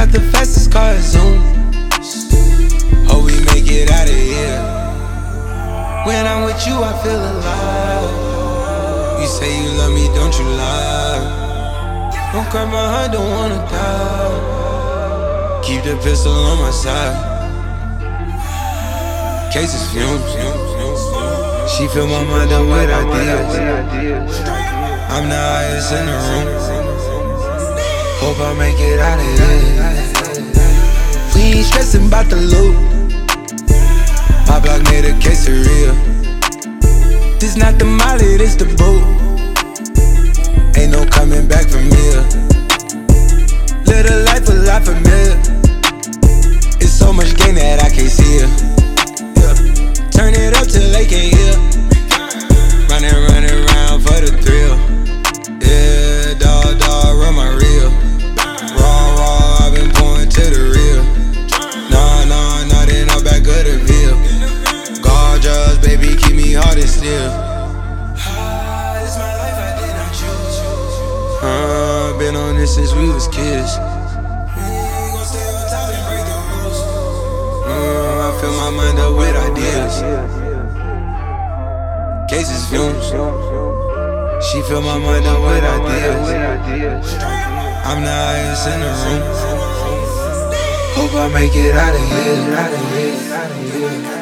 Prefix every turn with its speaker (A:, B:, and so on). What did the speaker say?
A: not the fastest car, Zoom. Hope we make it out of here. When I'm with you, I feel alive. You say you love me, don't you lie. Don't cry my heart, don't wanna die. Keep the pistol on my side. Cases fumes. She fill my mind up with ideas. I'm the highest in the room. Hope I make it out of here. We ain't stressing about the loot. My block made a quesadilla. This not the molly, this the boot. Ain't no coming back from here. Live a life a lot familiar. It's so much gain that I can't see it. Yeah. Turn it up till they can't hear. Running around for the thrill. Yeah, dog, run my reel. Raw, I've been pouring to the real. Nah, then I'm back of the veil. Gorgeous, baby, keep me hard and still. This my life, I did not choose. Been on this since we was kids. Gon' stay on top and break the rules. I fill my mind up with ideas. Cases fumes. She fill my mind up with ideas. I'm the highest in the room. Hope I make it out of here.